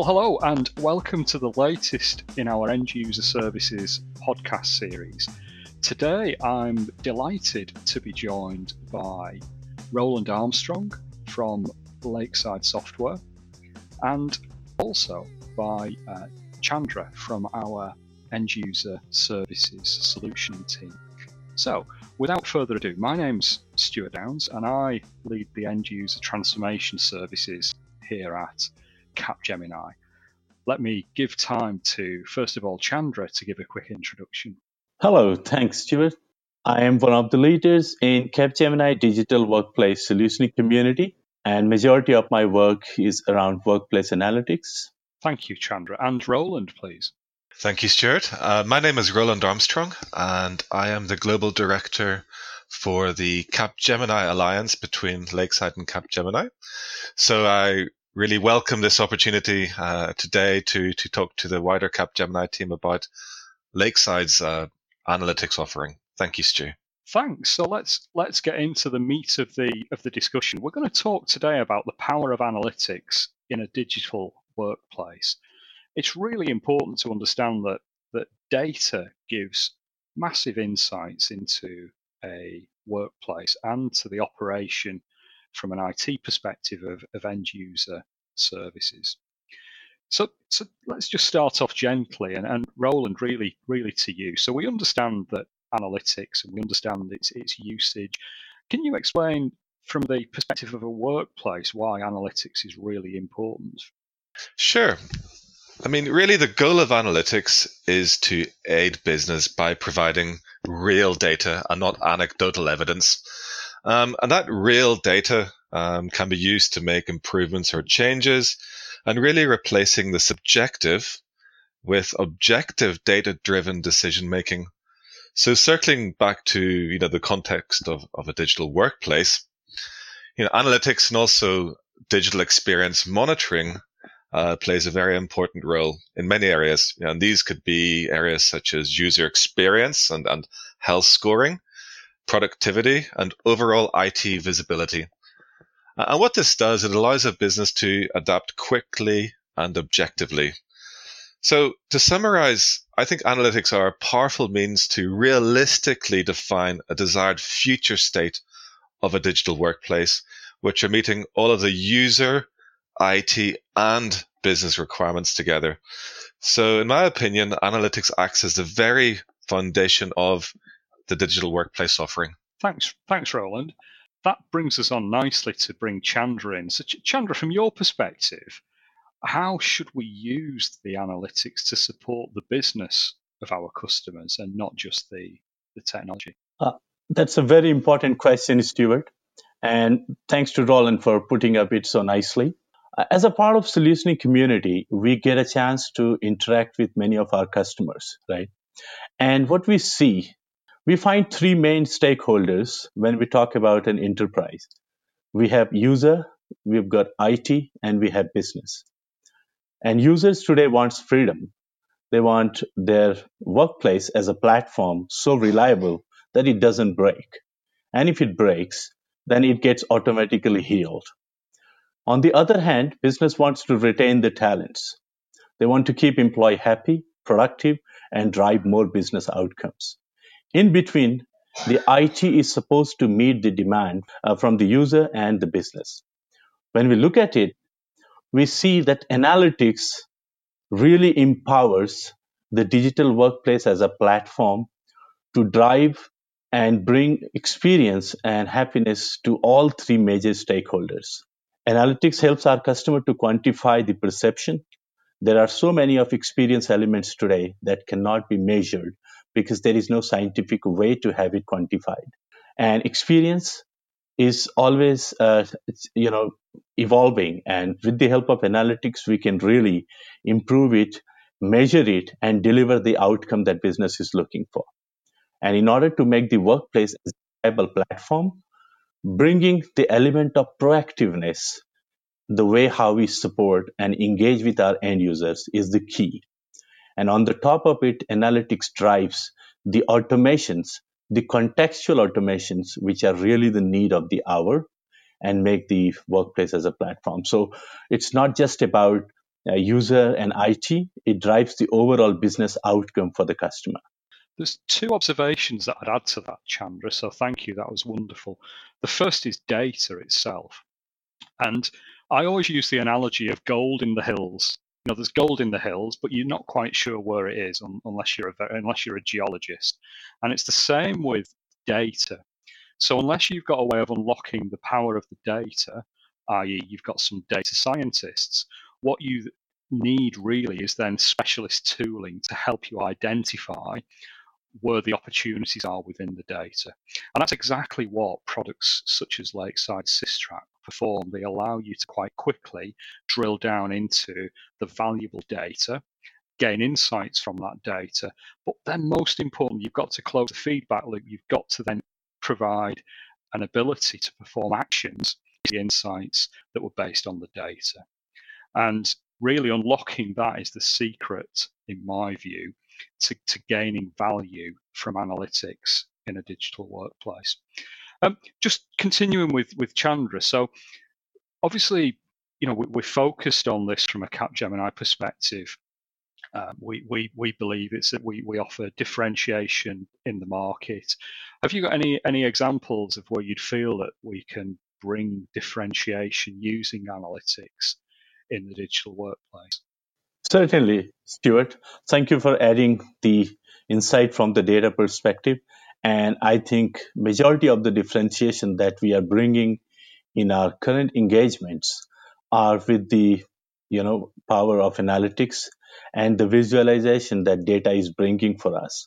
Well, hello, and welcome to the latest in our End User Services podcast series. Today, I'm delighted to be joined by Roland Armstrong from Lakeside Software and also by Chandra from our End User Services Solution team. So, without further ado, my name's Stuart Downs and I lead the End User Transformation Services here at Capgemini. Let me give time to, first of all, Chandra to give a quick introduction. Hello, thanks, Stuart. I am one of the leaders in Capgemini Digital Workplace Solutioning Community, and majority of my work is around workplace analytics. Thank you, Chandra. And Roland, please. Thank you, Stuart. My name is Roland Armstrong, and I am the Global Director for the Capgemini Alliance between Lakeside and Capgemini. So I really welcome this opportunity today to talk to the wider Capgemini team about Lakeside's analytics offering. Thank you, Stu. Thanks. So let's get into the meat of the discussion. We're going to talk today about the power of analytics in a digital workplace. It's really important to understand that data gives massive insights into a workplace and to the operation from an IT perspective of end user services. So let's just start off gently and Roland, really to you. So we understand that analytics and we understand its usage. Can you explain from the perspective of a workplace why analytics is really important? Sure. I mean, really the goal of analytics is to aid business by providing real data and not anecdotal evidence. And that real data can be used to make improvements or changes, and really replacing the subjective with objective data-driven decision-making. So circling back to the context of a digital workplace, analytics and also digital experience monitoring plays a very important role in many areas. And these could be areas such as user experience and health scoring, productivity, and overall IT visibility. And what this does, it allows a business to adapt quickly and objectively. So to summarize, I think analytics are a powerful means to realistically define a desired future state of a digital workplace, which are meeting all of the user, IT, and business requirements together. So in my opinion, analytics acts as the very foundation of the digital workplace offering. Thanks, Roland. That brings us on nicely to bring Chandra in. So Chandra, from your perspective, how should we use the analytics to support the business of our customers and not just the technology? That's a very important question, Stuart. And thanks to Roland for putting up it so nicely. As a part of solutioning community, we get a chance to interact with many of our customers, right? And what we see, we find three main stakeholders when we talk about an enterprise. We have user, we've got IT, and we have business. And users today want freedom. They want their workplace as a platform so reliable that it doesn't break. And if it breaks, then it gets automatically healed. On the other hand, business wants to retain the talents. They want to keep employee happy, productive, and drive more business outcomes. In between, the IT is supposed to meet the demand from the user and the business. When we look at it, we see that analytics really empowers the digital workplace as a platform to drive and bring experience and happiness to all three major stakeholders. Analytics helps our customer to quantify the perception. There are so many of experience elements today that cannot be measured because there is no scientific way to have it quantified. And experience is always, evolving. And with the help of analytics, we can really improve it, measure it, and deliver the outcome that business is looking for. And in order to make the workplace a viable platform, bringing the element of proactiveness, the way how we support and engage with our end users is the key. And on the top of it, analytics drives the automations, the contextual automations, which are really the need of the hour, and make the workplace as a platform. So it's not just about user, and IT, it drives the overall business outcome for the customer. There's two observations that I'd add to that, Chandra, so thank you, that was wonderful. The first is data itself. And I always use the analogy of gold in the hills. There's gold in the hills, but you're not quite sure where it is unless you're a geologist. And it's the same with data. So unless you've got a way of unlocking the power of the data, i.e. you've got some data scientists, what you need really is then specialist tooling to help you identify where the opportunities are within the data. And that's exactly what products such as Lakeside Systrack perform. They allow you to quite quickly drill down into the valuable data, gain insights from that data, but then most importantly, you've got to close the feedback loop. You've got to then provide an ability to perform actions, the insights that were based on the data. And really unlocking that is the secret, in my view, to gaining value from analytics in a digital workplace. Just continuing with Chandra. So obviously, we're focused on this from a Capgemini perspective. We believe it's that we offer differentiation in the market. Have you got any examples of where you'd feel that we can bring differentiation using analytics in the digital workplace? Certainly, Stuart. Thank you for adding the insight from the data perspective. And I think majority of the differentiation that we are bringing in our current engagements are with the power of analytics and the visualization that data is bringing for us.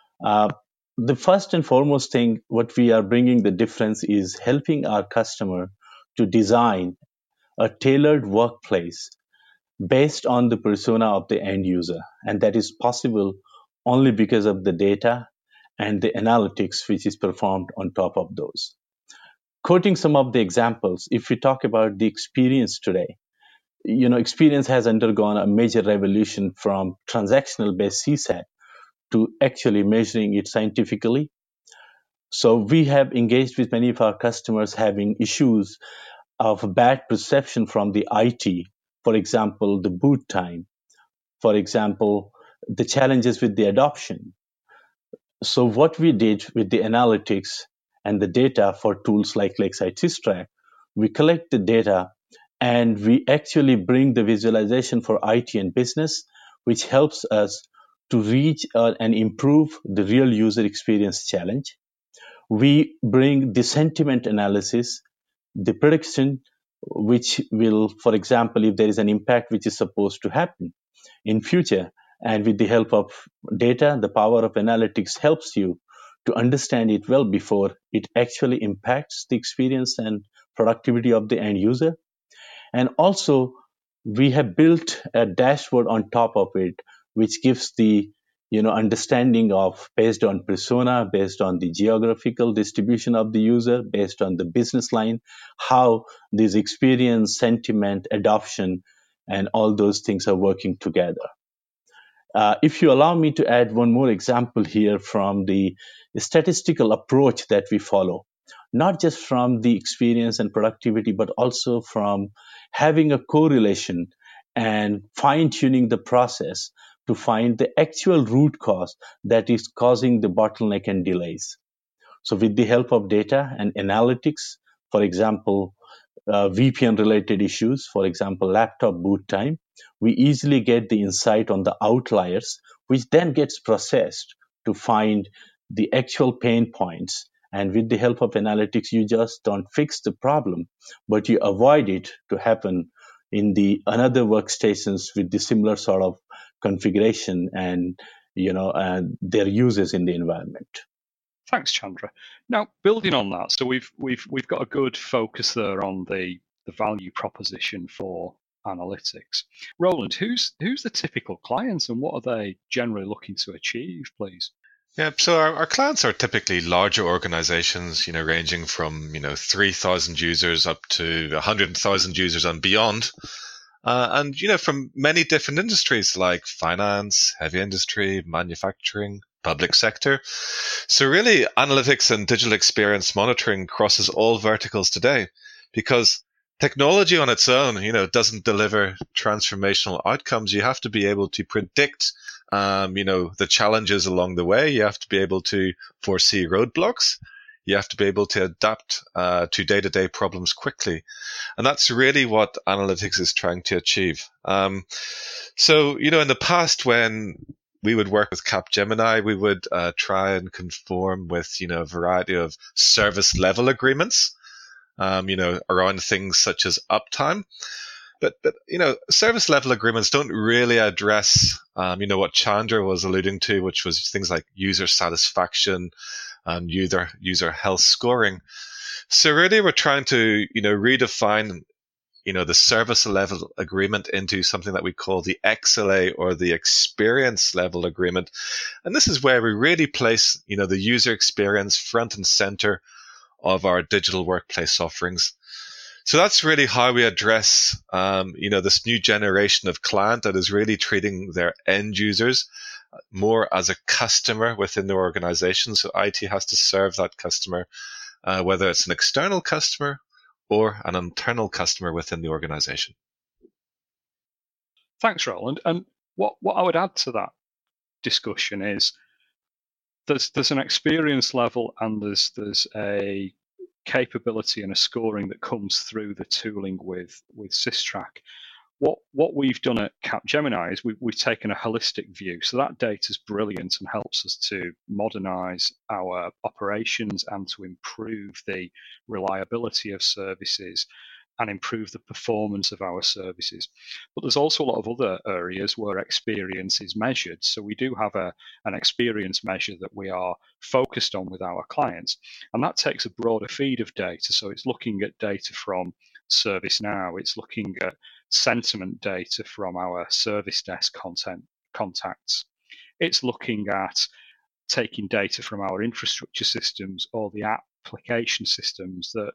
The first and foremost thing, what we are bringing the difference is helping our customer to design a tailored workplace based on the persona of the end user. And that is possible only because of the data and the analytics which is performed on top of those. Quoting some of the examples, if we talk about the experience today, experience has undergone a major revolution from transactional-based CSAT to actually measuring it scientifically. So we have engaged with many of our customers having issues of bad perception from the IT. For example, the boot time. For example, the challenges with the adoption. So what we did with the analytics and the data for tools like Lakeside Systrack, we collect the data and we actually bring the visualization for IT and business, which helps us to reach and improve the real user experience challenge. We bring the sentiment analysis, the prediction, which will, for example, if there is an impact which is supposed to happen in future, and with the help of data, the power of analytics helps you to understand it well before it actually impacts the experience and productivity of the end user. And also, we have built a dashboard on top of it, which gives the understanding of based on persona, based on the geographical distribution of the user, based on the business line, how this experience, sentiment, adoption, and all those things are working together. If you allow me to add one more example here from the statistical approach that we follow, not just from the experience and productivity, but also from having a correlation and fine-tuning the process to find the actual root cause that is causing the bottleneck and delays. So with the help of data and analytics, for example, VPN-related issues, for example, laptop boot time, we easily get the insight on the outliers, which then gets processed to find the actual pain points. And with the help of analytics, you just don't fix the problem, but you avoid it to happen in the another workstations with the similar sort of configuration and their uses in the environment. Thanks, Chandra. Now, building on that, so we've got a good focus there on the value proposition for analytics. Roland, who's the typical clients and what are they generally looking to achieve, please? Yeah, so our clients are typically larger organizations, ranging from 3,000 users up to 100,000 users and beyond. And from many different industries like finance, heavy industry, manufacturing, public sector. So really, analytics and digital experience monitoring crosses all verticals today because technology on its own, doesn't deliver transformational outcomes. You have to be able to predict, the challenges along the way. You have to be able to foresee roadblocks. You have to be able to adapt to day-to-day problems quickly. And that's really what analytics is trying to achieve. So, in the past, when we would work with Capgemini, we would try and conform with, a variety of service level agreements, around things such as uptime. But service level agreements don't really address, what Chandra was alluding to, which was things like user satisfaction and user health scoring. So really we're trying to, redefine, the service level agreement into something that we call the XLA, or the experience level agreement. And this is where we really place, the user experience front and center of our digital workplace offerings. So that's really how we address, this new generation of client that is really treating their end users more as a customer within their organization. So IT has to serve that customer, whether it's an external customer or an internal customer within the organization. Thanks, Roland. And what I would add to that discussion is there's an experience level, and there's a capability and a scoring that comes through the tooling with Systrack. What we've done at Capgemini is we've taken a holistic view. So that data is brilliant and helps us to modernize our operations and to improve the reliability of services and improve the performance of our services. But there's also a lot of other areas where experience is measured. So we do have an experience measure that we are focused on with our clients. And that takes a broader feed of data. So it's looking at data from ServiceNow. It's looking at sentiment data from our service desk contacts. It's looking at taking data from our infrastructure systems or the application systems that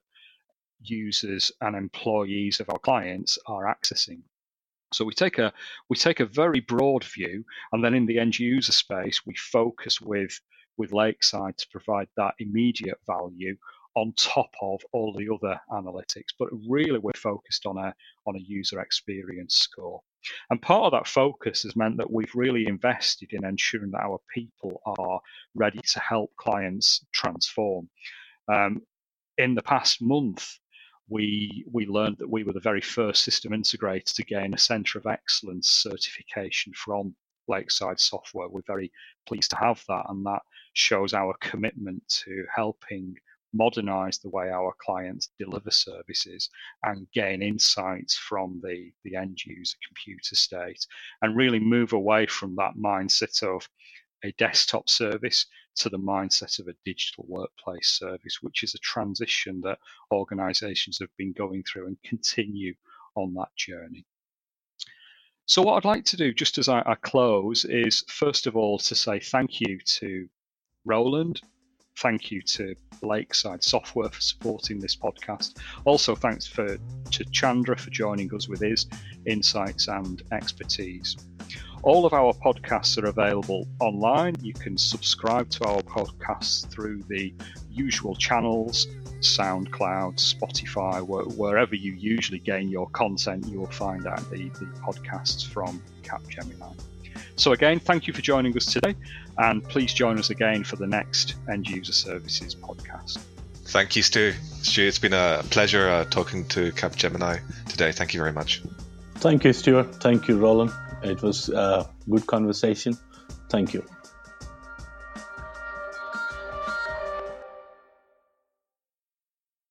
users and employees of our clients are accessing. So we take a very broad view, and then in the end user space, we focus with Lakeside to provide that immediate value on top of all the other analytics. But really, we're focused on a user experience score. And part of that focus has meant that we've really invested in ensuring that our people are ready to help clients transform. In the past month, we learned that we were the very first system integrator to gain a Centre of Excellence certification from Lakeside Software. We're very pleased to have that, and that shows our commitment to helping modernize the way our clients deliver services and gain insights from the end user computer state, and really move away from that mindset of a desktop service to the mindset of a digital workplace service, which is a transition that organizations have been going through and continue on that journey. So what I'd like to do, just as I close, is first of all to say thank you to Roland. Thank you to Lakeside Software for supporting this podcast. Also, thanks to Chandra for joining us with his insights and expertise. All of our podcasts are available online. You can subscribe to our podcasts through the usual channels, SoundCloud, Spotify, wherever you usually gain your content, you will find out the podcasts from Capgemini. So again, thank you for joining us today, and please join us again for the next End User Services podcast. Thank you, Stu. It's been a pleasure talking to Capgemini today. Thank you very much. Thank you, Stuart. Thank you, Roland. It was a good conversation. Thank you.